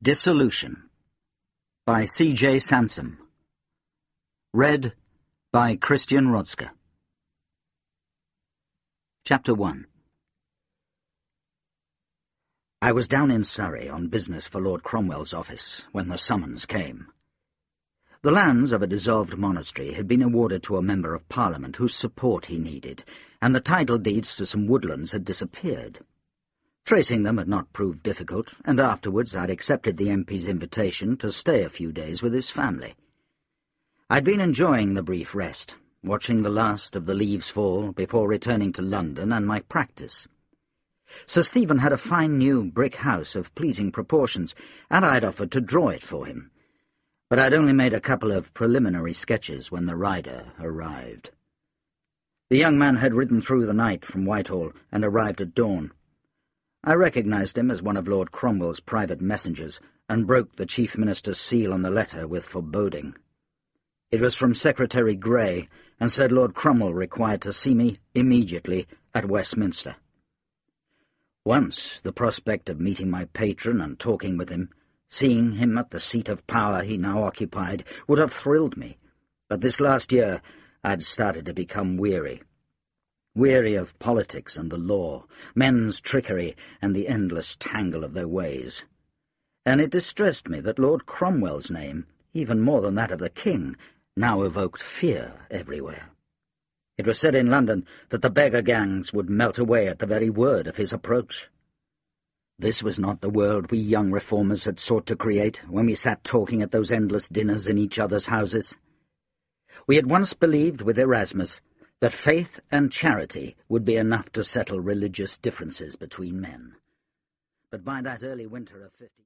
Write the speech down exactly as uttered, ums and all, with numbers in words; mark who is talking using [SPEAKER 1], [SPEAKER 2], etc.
[SPEAKER 1] Dissolution by C J Sansom. Read by Christian Rodska. Chapter one. I was down in Surrey on business for Lord Cromwell's office when the summons came. The lands of a dissolved monastery had been awarded to a member of Parliament whose support he needed, and the title deeds to some woodlands had disappeared. Tracing them had not proved difficult, and afterwards I'd accepted the M P's invitation to stay a few days with his family. I'd been enjoying the brief rest, watching the last of the leaves fall before returning to London and my practice. Sir Stephen had a fine new brick house of pleasing proportions, and I'd offered to draw it for him. But I'd only made a couple of preliminary sketches when the rider arrived. The young man had ridden through the night from Whitehall and arrived at dawn. I recognised him as one of Lord Cromwell's private messengers, and broke the Chief Minister's seal on the letter with foreboding. It was from Secretary Grey, and said Lord Cromwell required to see me immediately at Westminster. Once the prospect of meeting my patron and talking with him, seeing him at the seat of power he now occupied, would have thrilled me, but this last year I'd started to become weary. Weary of politics and the law, men's trickery and the endless tangle of their ways. And it distressed me that Lord Cromwell's name, even more than that of the King, now evoked fear everywhere. It was said in London that the beggar gangs would melt away at the very word of his approach. This was not the world we young reformers had sought to create when we sat talking at those endless dinners in each other's houses. We had once believed with Erasmus that faith and charity would be enough to settle religious differences between men. But by that early winter of fifty...